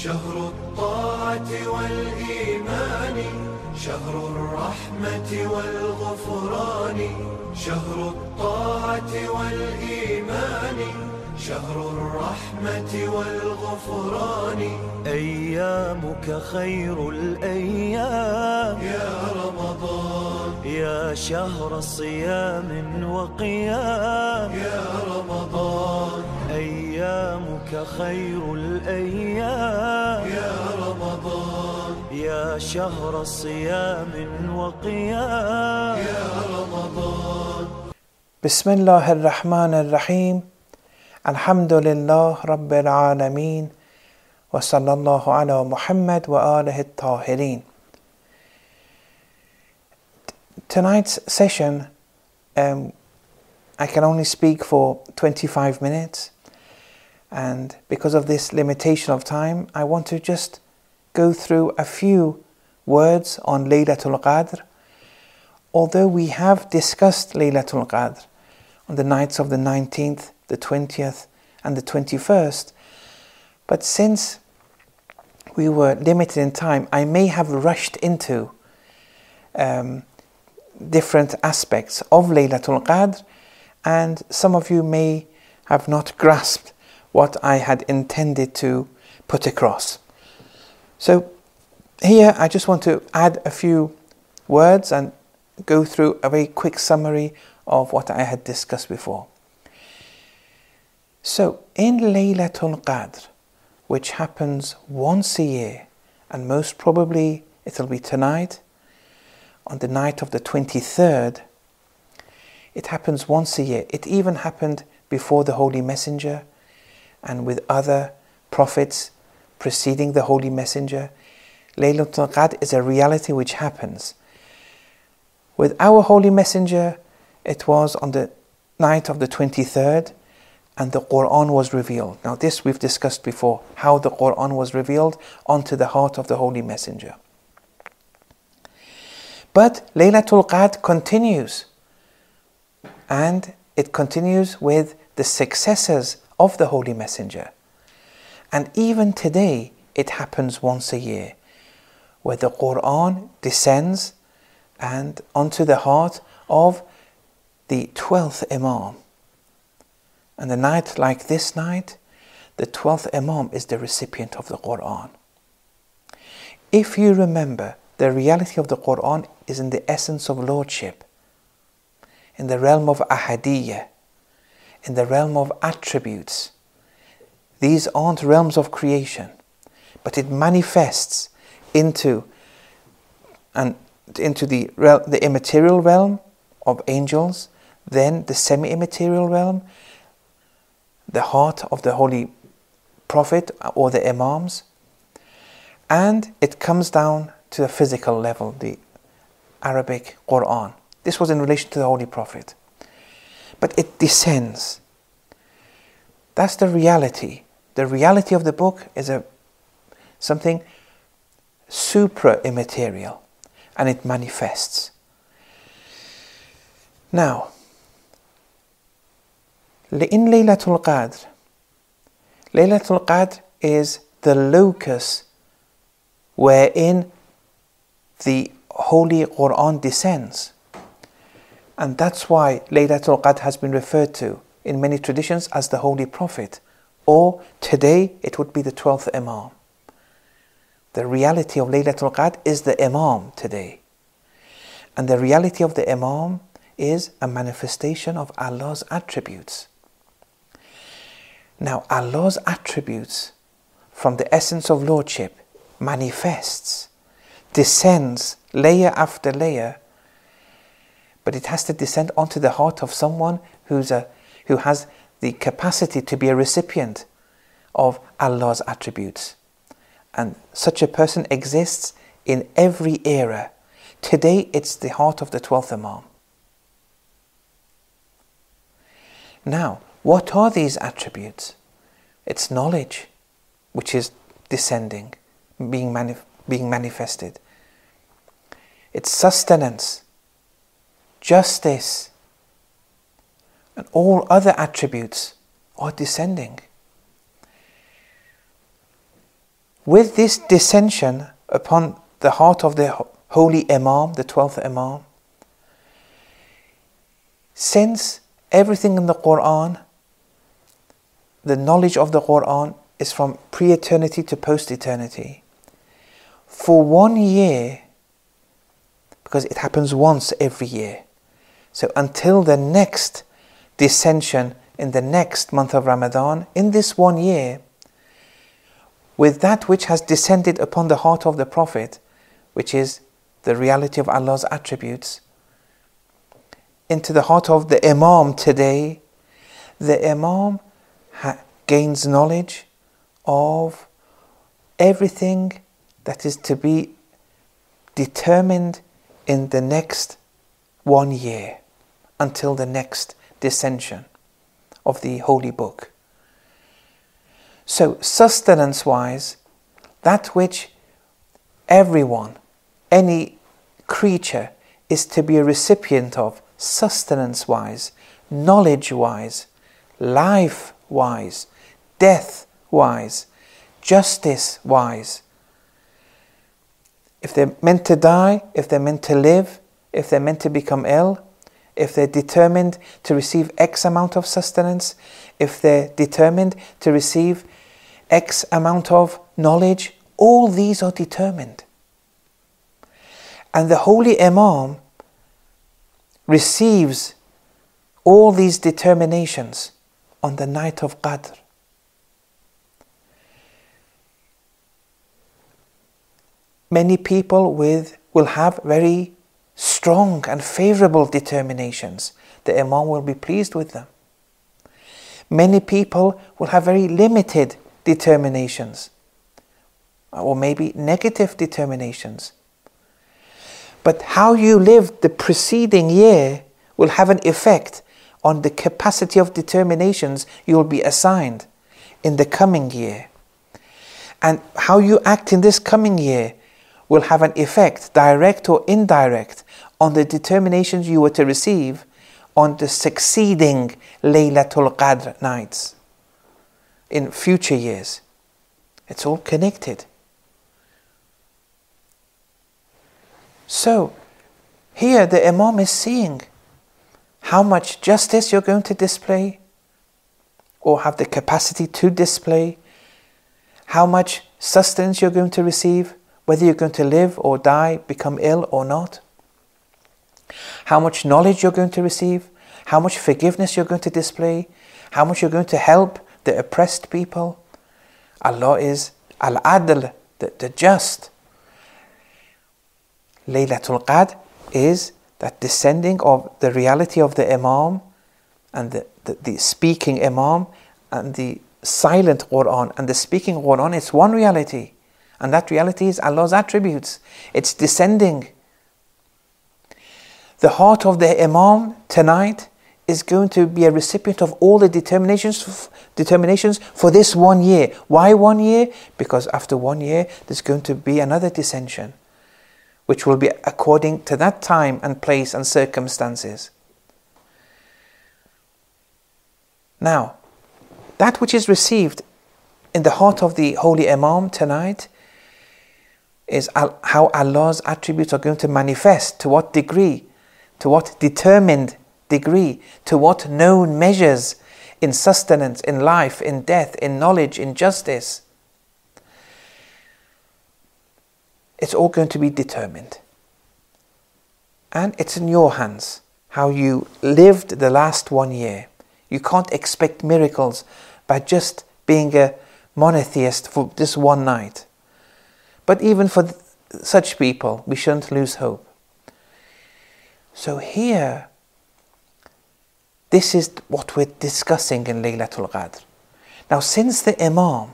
شهر الطاعة والإيمان، شهر الرحمة والغفران، شهر الطاعة والإيمان، شهر الرحمة والغفران. أيامك خير الأيام يا رمضان، يا شهر صيام وقيام، يا رمضان، أيامك خير الأيام يا رمضان، يا شهر صيام وقيام، يا رمضان. بسم الله الرحمن الرحيم. الحمد لله رب العالمين، وصلى الله على محمد وآله الطاهرين. Tonight's session, I can only speak for 25 minutes, and because of this limitation of time, I want to just go through a few words on Laylatul Qadr. Although we have discussed Laylatul Qadr on the nights of the 19th, the 20th and the 21st, but since we were limited in time, I may have rushed into different aspects of Laylatul Qadr, and some of you may have not grasped what I had intended to put across. So here I just want to add a few words and go through a very quick summary of what I had discussed before. So in Laylatul Qadr, which happens once a year, and most probably it'll be tonight, on the night of the 23rd, it happens once a year. It even happened before the Holy Messenger and with other prophets preceding the Holy Messenger. Laylatul Qadr is a reality which happens. With our Holy Messenger, it was on the night of the 23rd, and the Quran was revealed. Now this we've discussed before, how the Quran was revealed onto the heart of the Holy Messenger. But Laylatul Qadr continues, and it continues with the successors of the Holy Messenger. And even today, it happens once a year, where the Quran descends and onto the heart of the 12th Imam. And a night like this night, the 12th Imam is the recipient of the Quran. If you remember, the reality of the Quran is in the essence of lordship, in the realm of ahadiyya, in the realm of attributes. These aren't realms of creation, but it manifests into the immaterial realm of angels, then the semi-immaterial realm, the heart of the Holy Prophet or the Imams, and it comes down to the physical level, the Arabic Quran. This was in relation to the Holy Prophet. But it descends. That's the reality. The reality of the book is something supra-immaterial, and it manifests. Now, in Laylatul Qadr, Laylatul Qadr is the locus wherein the Holy Quran descends. And that's why Laylatul Qadr has been referred to in many traditions as the Holy Prophet, or today it would be the 12th Imam. The reality of Laylatul Qadr is the Imam today. And the reality of the Imam is a manifestation of Allah's attributes. Now, Allah's attributes from the essence of lordship manifests, descends layer after layer, but it has to descend onto the heart of someone who has the capacity to be a recipient of Allah's attributes. And such a person exists in every era. Today it's the heart of the 12th Imam. Now, what are these attributes? It's knowledge, which is descending, being manifested. It's sustenance, justice, and all other attributes are descending. with this descension upon the heart of the holy Imam, the 12th Imam, since everything in the Quran, the knowledge of the Quran is from pre-eternity to post-eternity, for 1 year, because it happens once every year, so until the next descension in the next month of Ramadan, in this 1 year, with that which has descended upon the heart of the Prophet, which is the reality of Allah's attributes, into the heart of the Imam today, the Imam gains knowledge of everything that is to be determined in the next 1 year, until the next descension of the Holy Book. So sustenance-wise, that which everyone, any creature, is to be a recipient of, sustenance-wise, knowledge-wise, life-wise, death-wise, justice-wise. If they're meant to die, if they're meant to live, if they're meant to become ill, if they're determined to receive X amount of sustenance, if they're determined to receive X amount of knowledge, all these are determined. And the Holy Imam receives all these determinations on the night of Qadr. Many people will have very strong and favorable determinations. The Imam will be pleased with them. Many people will have very limited determinations, or maybe negative determinations. But how you lived the preceding year will have an effect on the capacity of determinations you will be assigned in the coming year. And how you act in this coming year will have an effect, direct or indirect, on the determinations you were to receive on the succeeding Laylatul Qadr nights in future years. It's all connected. So, here the Imam is seeing how much justice you're going to display, or have the capacity to display, how much sustenance you're going to receive, whether you're going to live or die, become ill or not, how much knowledge you're going to receive, how much forgiveness you're going to display, how much you're going to help the oppressed people. Allah is Al-Adl, the just. Laylatul Qadr is that descending of the reality of the Imam and the speaking Imam and the silent Quran and the speaking Quran. It's one reality, and that reality is Allah's attributes. It's descending. The heart of the Imam tonight is going to be a recipient of all the determinations for this 1 year. Why 1 year? Because after 1 year there's going to be another descension, which will be according to that time and place and circumstances. Now, that which is received in the heart of the Holy Imam tonight is how Allah's attributes are going to manifest, to what degree, to what determined degree, to what known measures in sustenance, in life, in death, in knowledge, in justice. It's all going to be determined. And it's in your hands how you lived the last 1 year. You can't expect miracles by just being a monotheist for this one night. But even for such people, we shouldn't lose hope. So here, this is what we're discussing in Laylatul Qadr. Now, since the Imam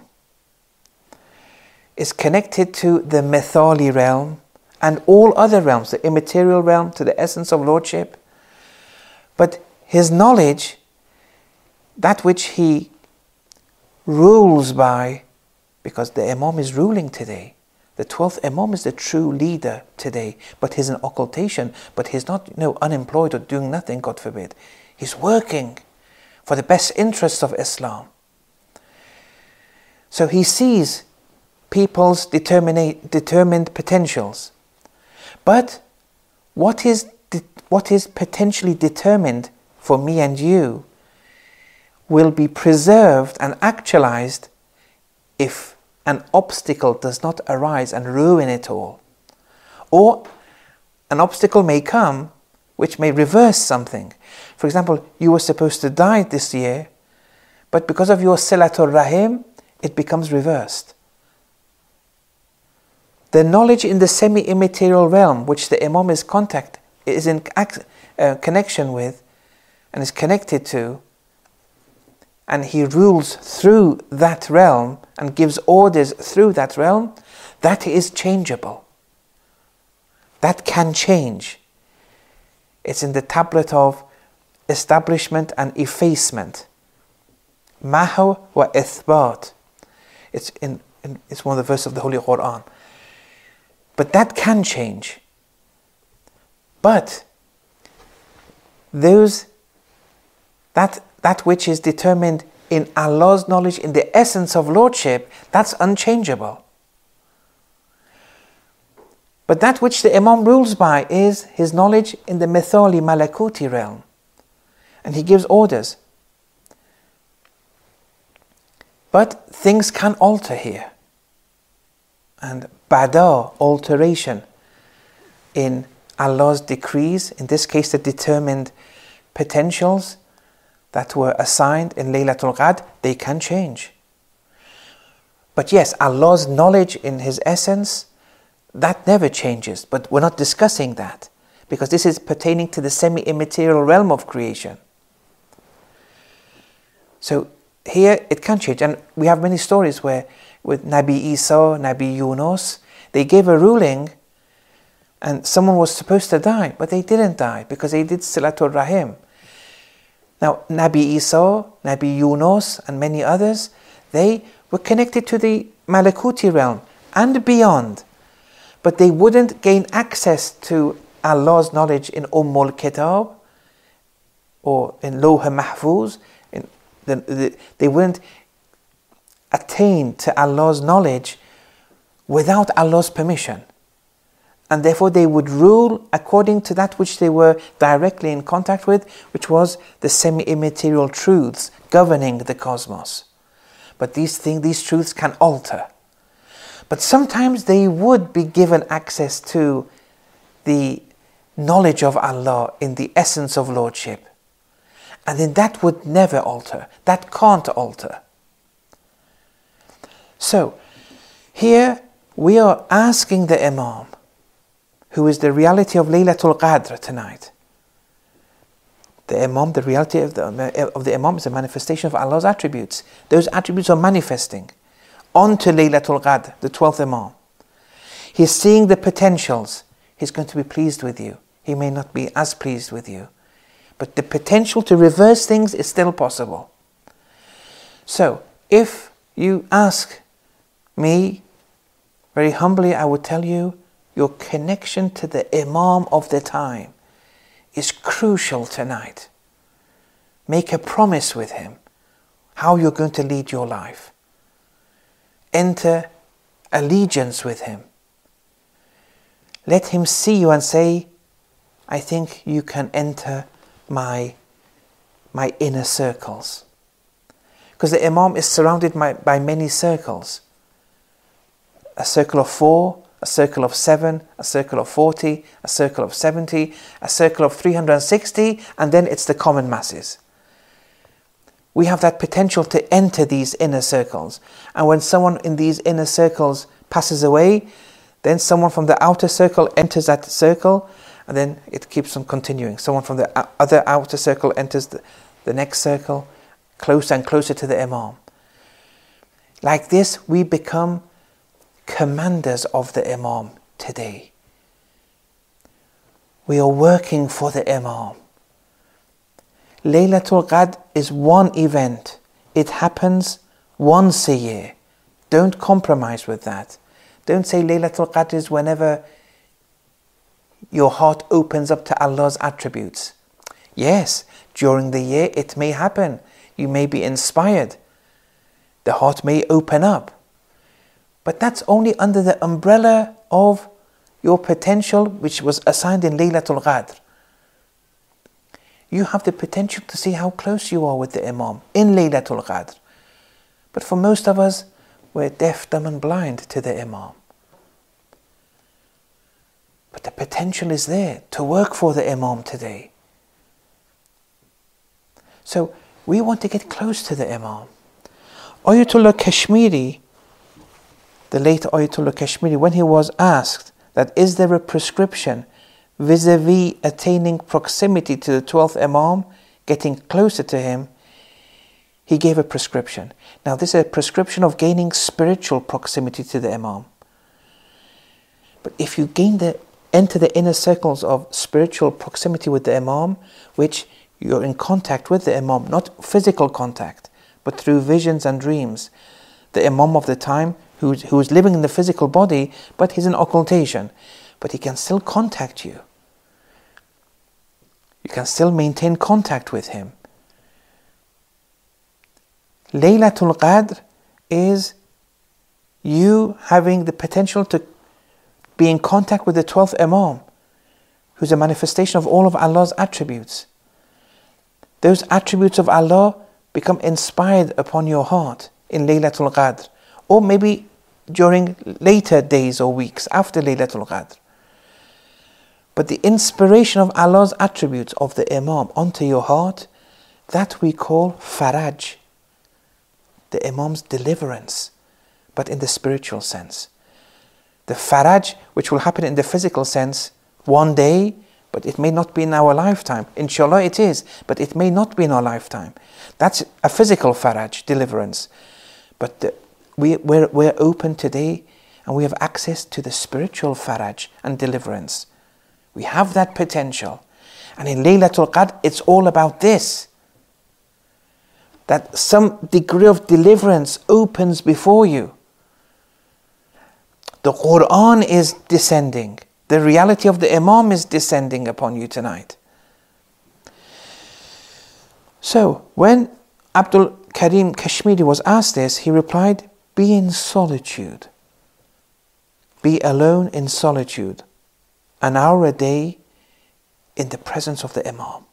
is connected to the Mithali realm and all other realms, the immaterial realm to the essence of Lordship, but his knowledge, that which he rules by, because the Imam is ruling today. The 12th Imam is the true leader today, but he's an occultation, but he's not unemployed or doing nothing, God forbid. He's working for the best interests of Islam. So he sees people's determined potentials. But what is potentially determined for me and you will be preserved and actualized if an obstacle does not arise and ruin it all. Or an obstacle may come which may reverse something. For example, you were supposed to die this year, but because of your Silatul Rahim, it becomes reversed. The knowledge in the semi-immaterial realm, which the Imam is in connection with and is connected to, and he rules through that realm and gives orders through that realm, that is changeable. That can change. It's in the tablet of establishment and effacement. Mahu wa ithbat. It's one of the verses of the Holy Quran. But that can change. But that which is determined in Allah's knowledge, in the essence of Lordship, that's unchangeable. But that which the Imam rules by is his knowledge in the Mithali Malakuti realm. And he gives orders. But things can alter here. And bada, alteration in Allah's decrees, in this case the determined potentials that were assigned in Laylatul Qadr, they can change. But yes, Allah's knowledge in His essence, that never changes. But we're not discussing that, because this is pertaining to the semi-immaterial realm of creation. So here it can change. And we have many stories where with Nabi Isa, Nabi Yunus, they gave a ruling and someone was supposed to die, but they didn't die because they did Silatul Rahim. Now, Nabi Isa, Nabi Yunus and many others, they were connected to the Malakuti realm and beyond, but they wouldn't gain access to Allah's knowledge in Ummul Kitab or in Lawh Mahfuz. They wouldn't attain to Allah's knowledge without Allah's permission. And therefore they would rule according to that which they were directly in contact with, which was the semi-immaterial truths governing the cosmos. But these truths can alter. But sometimes they would be given access to the knowledge of Allah in the essence of Lordship. And then that would never alter. That can't alter. So, here we are asking the Imam, who is the reality of Laylatul Qadr tonight. The Imam, the reality of the Imam is a manifestation of Allah's attributes. Those attributes are manifesting onto Laylatul Qadr, the 12th Imam. He's seeing the potentials. He's going to be pleased with you. He may not be as pleased with you. But the potential to reverse things is still possible. So, if you ask me, very humbly I would tell you, your connection to the Imam of the time is crucial tonight. Make a promise with him how you're going to lead your life. Enter allegiance with him. Let him see you and say, I think you can enter my inner circles. Because the Imam is surrounded by many circles. A circle of 4, a circle of 7, a circle of 40, a circle of 70, a circle of 360, and then it's the common masses. We have that potential to enter these inner circles. And when someone in these inner circles passes away, then someone from the outer circle enters that circle, and then it keeps on continuing. Someone from the other outer circle enters the next circle, closer and closer to the Imam. Like this, we become commanders of the Imam today. We are working for the Imam. Laylatul Qadr is one event. It happens once a year. Don't compromise with that. Don't say Laylatul Qadr is whenever your heart opens up to Allah's attributes. Yes, during the year it may happen. You may be inspired. The heart may open up. But that's only under the umbrella of your potential, which was assigned in Laylatul Qadr. You have the potential to see how close you are with the Imam in Laylatul Qadr. But for most of us, we're deaf, dumb and blind to the Imam. But the potential is there to work for the Imam today. So we want to get close to the Imam. Ayatollah Kashmiri, the late Ayatollah Kashmiri, when he was asked that is there a prescription vis-a-vis attaining proximity to the 12th Imam, getting closer to him, he gave a prescription. Now this is a prescription of gaining spiritual proximity to the Imam. But if you enter the inner circles of spiritual proximity with the Imam, which you're in contact with the Imam, not physical contact, but through visions and dreams. The Imam of the time, who's living in the physical body, but he's in occultation, but he can still contact you. You can still maintain contact with him. Laylatul Qadr is you having the potential to be in contact with the 12th Imam, who's a manifestation of all of Allah's attributes. Those attributes of Allah become inspired upon your heart in Laylatul Qadr, or maybe during later days or weeks after Laylatul Qadr. But the inspiration of Allah's attributes of the Imam onto your heart, that we call faraj, the Imam's deliverance, but in the spiritual sense. The faraj, which will happen in the physical sense one day, but it may not be in our lifetime. Inshallah it is, but it may not be in our lifetime. That's a physical faraj, deliverance. But we're open today and we have access to the spiritual faraj and deliverance. We have that potential. And in Laylatul Qadr, it's all about this. That some degree of deliverance opens before you. The Quran is descending. The reality of the Imam is descending upon you tonight. So, when Abdul Karim Kashmiri was asked this, he replied, be in solitude. Be alone in solitude. An hour a day in the presence of the Imam.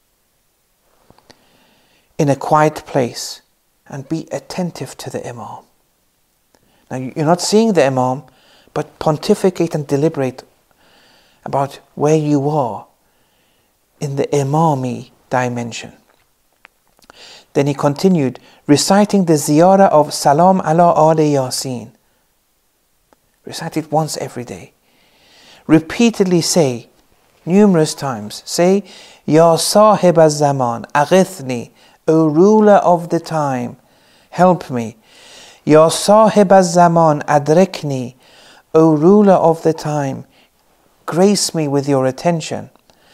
In a quiet place. And be attentive to the Imam. Now, you're not seeing the Imam, but pontificate and deliberate about where you are in the Imami dimension. Then he continued, reciting the ziyarah of Salam ala Ali Yasin. Recite it once every day. Repeatedly say, numerous times, say, Ya Sahib al-Zaman, aghithni, O ruler of the time, help me. Ya Sahib al-Zaman, adrikni, O ruler of the time, grace me with your attention.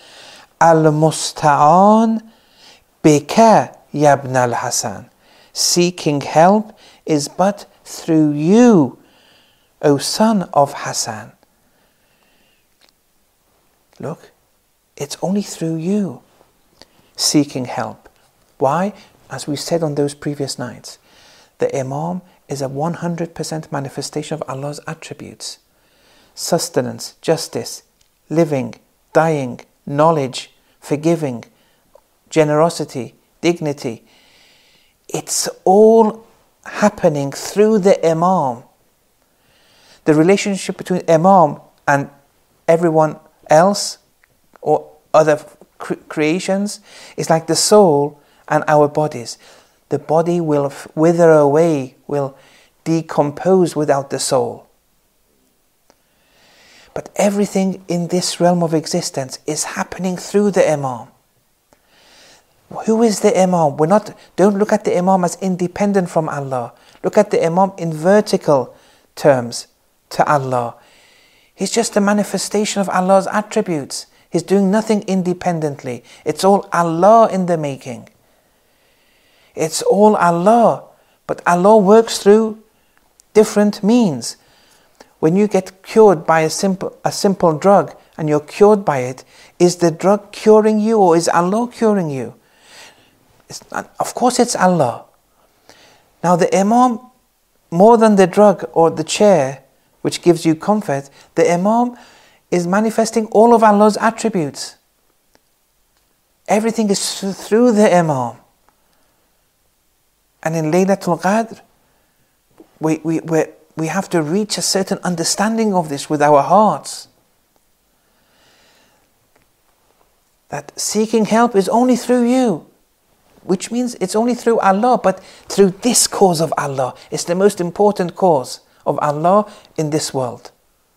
Al-Musta'an bika yabna al-Hasan. Seeking help is but through you, O son of Hassan. Look, it's only through you seeking help. Why? As we said on those previous nights, the Imam is a 100% manifestation of Allah's attributes. Sustenance, justice, living, dying, knowledge, forgiving, generosity, dignity. It's all happening through the Imam. The relationship between Imam and everyone else or other creations is like the soul and our bodies. The body will wither away, will decompose without the soul. But everything in this realm of existence is happening through the Imam. Who is the Imam? Don't look at the Imam as independent from Allah. Look at the Imam in vertical terms to Allah. He's just a manifestation of Allah's attributes. He's doing nothing independently. It's all Allah in the making. It's all Allah. But Allah works through different means. When you get cured by a simple drug and you're cured by it, is the drug curing you or is Allah curing you? Of course it's Allah. Now the Imam more than the drug or the chair which gives you comfort, the Imam is manifesting all of Allah's attributes. Everything is through the Imam. And in Laylatul Qadr, we have to reach a certain understanding of this with our hearts. That seeking help is only through you, which means it's only through Allah, but through this cause of Allah. It's the most important cause of Allah in this world.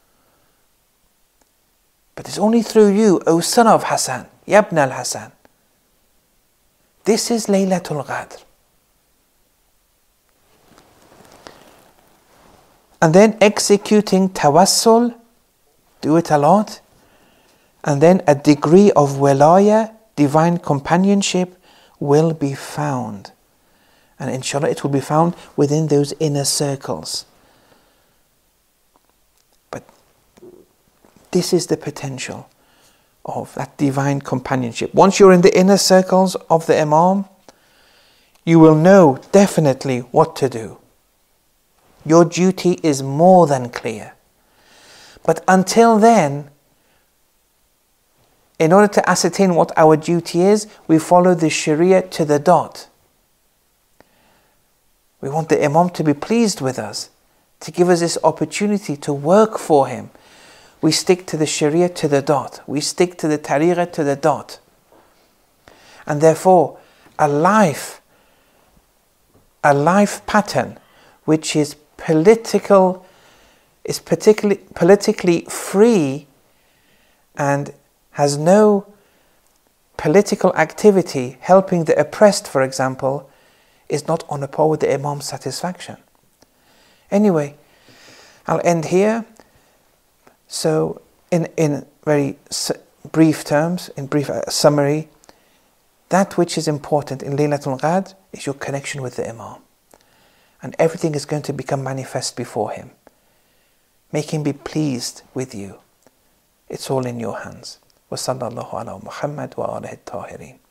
But it's only through you, O son of Hassan, Yabn al-Hassan. This is Laylatul Qadr. And then executing tawassul, do it a lot. And then a degree of wilaya, divine companionship, will be found. And inshallah it will be found within those inner circles. But this is the potential of that divine companionship. Once you're in the inner circles of the Imam, you will know definitely what to do. Your duty is more than clear. But until then, in order to ascertain what our duty is, we follow the Sharia to the dot. We want the Imam to be pleased with us, to give us this opportunity to work for him. We stick to the Sharia to the dot. We stick to the Tariqah to the dot. And therefore, a life pattern which is particularly politically free and has no political activity helping the oppressed, for example, is not on a par with the Imam's satisfaction. Anyway, I'll end here. So, in very brief terms, in brief summary, that which is important in Laylatul Qadr is your connection with the Imam. And everything is going to become manifest before him. Make him be pleased with you. It's all in your hands. وصلى الله على محمد وآله الطاهرين.